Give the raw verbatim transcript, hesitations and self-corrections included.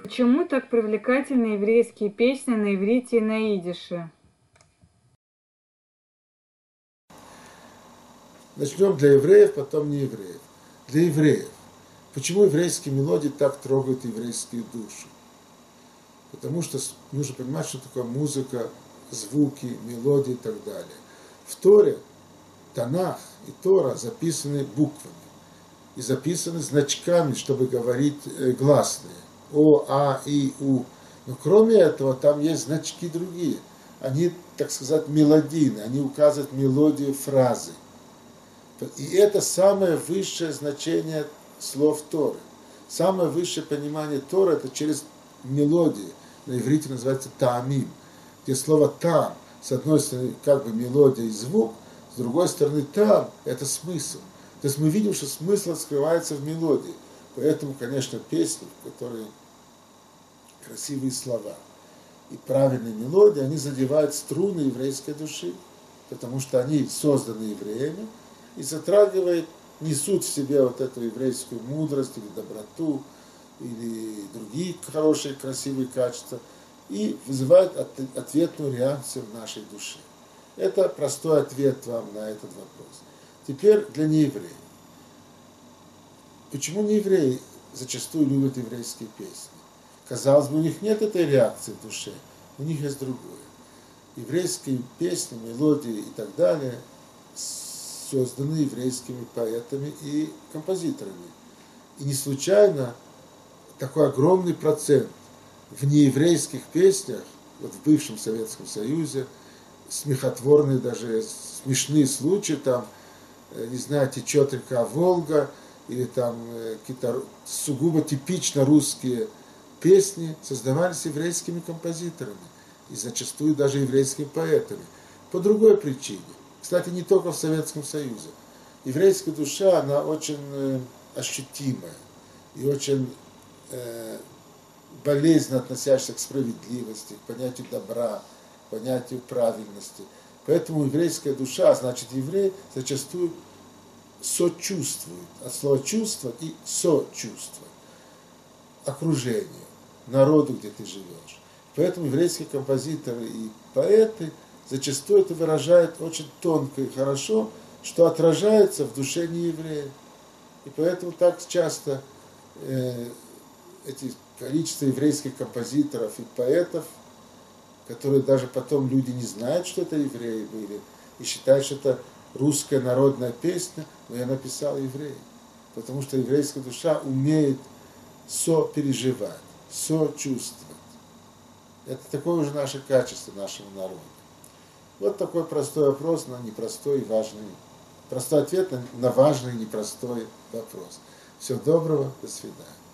Почему так привлекательны еврейские песни на иврите и на идише? Начнем для евреев, потом не евреев. Для евреев. Почему еврейские мелодии так трогают еврейские души? Потому что нужно понимать, что такое музыка, звуки, мелодии и так далее. В Торе, Танах и Тора записаны буквами и записаны значками, чтобы говорить гласные. О, А, И, У. Но кроме этого, там есть значки другие. Они, так сказать, мелодийные, они указывают мелодию фразы. И это самое высшее значение слов Торы. Самое высшее понимание Торы – это через мелодии. На иврите называется таамим, где слово там, с одной стороны, как бы мелодия и звук, с другой стороны, там – это смысл. То есть мы видим, что смысл скрывается в мелодии. Поэтому, конечно, песни, в которых красивые слова и правильные мелодии, они задевают струны еврейской души, потому что они созданы евреями и затрагивают, несут в себе вот эту еврейскую мудрость или доброту, или другие хорошие, красивые качества, и вызывают ответную реакцию в нашей душе. Это простой ответ вам на этот вопрос. Теперь для неевреев. Почему неевреи зачастую любят еврейские песни? Казалось бы, у них нет этой реакции в душе, у них есть другое. Еврейские песни, мелодии и так далее созданы еврейскими поэтами и композиторами. И не случайно такой огромный процент в нееврейских песнях, вот в бывшем Советском Союзе, смехотворные даже, смешные случаи, там, не знаю, «Течет река Волга», или там какие-то сугубо типично русские песни создавались еврейскими композиторами и зачастую даже еврейскими поэтами. По другой причине. Кстати, не только в Советском Союзе. Еврейская душа, она очень э, ощутимая и очень э, болезненно относящаяся к справедливости, к понятию добра, к понятию правильности. Поэтому еврейская душа, значит еврей, зачастую сочувствует. От слова чувство и сочувство. Окружению, народу, где ты живешь. Поэтому еврейские композиторы и поэты зачастую это выражают очень тонко и хорошо, что отражается в душе нееврея. И поэтому так часто э, эти количество еврейских композиторов и поэтов, которые даже потом люди не знают, что это евреи были, и считают, что это русская народная песня, но я написал еврей. Потому что еврейская душа умеет сопереживать, сочувствовать. Это такое уже наше качество нашего народа. Вот такой простой вопрос на непростой и важный. Простой ответ на важный и непростой вопрос. Всего доброго, до свидания.